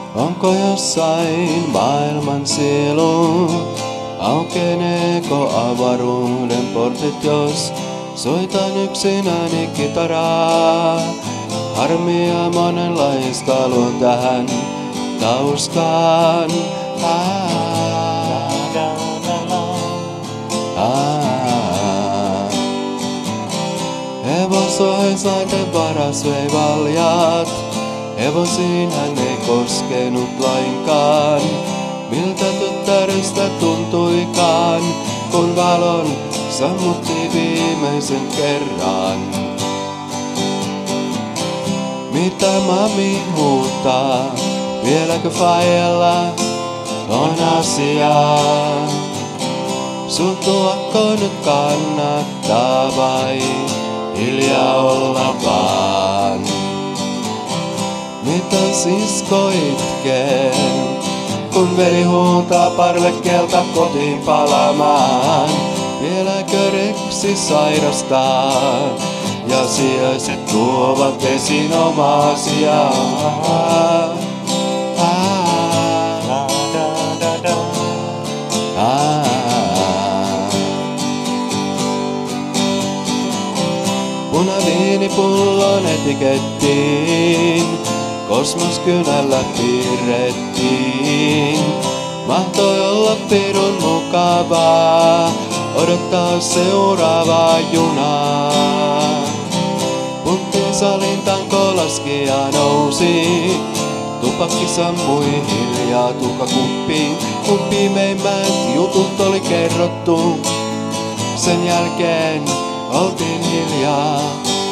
Onko jossain maailman sielu? Aukeneeko avaruuden portit, jos soitan yksinäni kitaraa? Harmia monenlaista luon tähän taustaan. Hevosohjaislaiten varas vei valjat. Hevosiin hän ei koskenut lainkaan. Miltä tyttärestä tuntuikaan, kun valon sammutti viimeisen kerran. Mitä mami huutaa, vieläkö faijalla on asiaa? Sun tuokko nyt kannattaa vai hiljaa olla vaan? Mitä sisko itkee, kun veli huutaa parvekkeelta kotiin palaamaan? Vieläkö reksi sairastaa ja sijaiset tuovat esiin omaa asiaa? Punaviinipullon etikettiin kosmoskynällä piirrettiin. Mahtoi olla pirun mukavaa odottaa seuraavaa junaa. Punttisalin tanko laski ja nousi. Tupakki sammui hiljaa tuhkakuppiin, kun pimeimmät jutut oli kerrottu. Sen jälkeen oltiin hiljaa.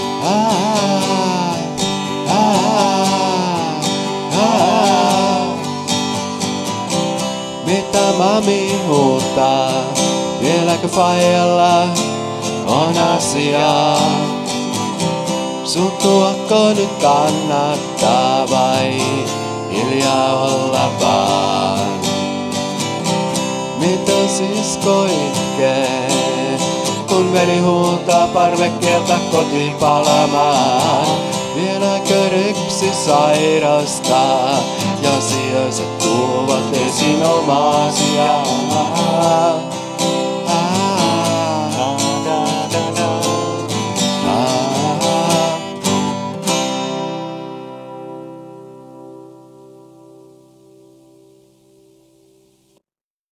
Mitä mami huutaa, vieläkö faijalla on asiaa? Sun tuokko nyt kannattaa vai hiljaa olla vaan? Mitä sisko itkee, kun veli huutaa parvekkeelta kotiin palaamaan? Vieläkö reksi sairastaa ja sijaiset tuovat esiin omaa asiaa?